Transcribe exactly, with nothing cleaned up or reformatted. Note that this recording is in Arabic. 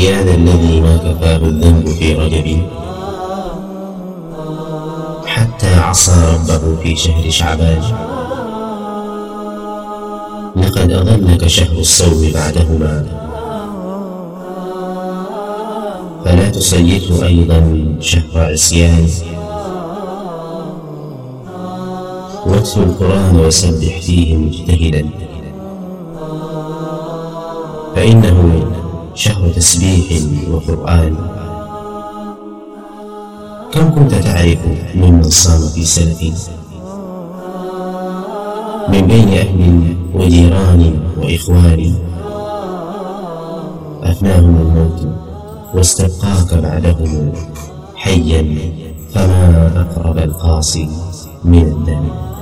يا ذا الذي ما كفاه الذنب في رجب حتى عصى ربه في شهر شعبان. لقد أضلك شهر الصوم بعدهما فلا تسيده أيضا شهر عصيان. واتل القرآن وسبح فيه مجتهدا فإنه شهر تسبيح وقرآن. كم كنت تعرف ممن صام في سنة من بين أهل وجيران وإخوان أفناهم الموت واستبقاك بعدهم حيا، فما أقرب القاصي من الدم.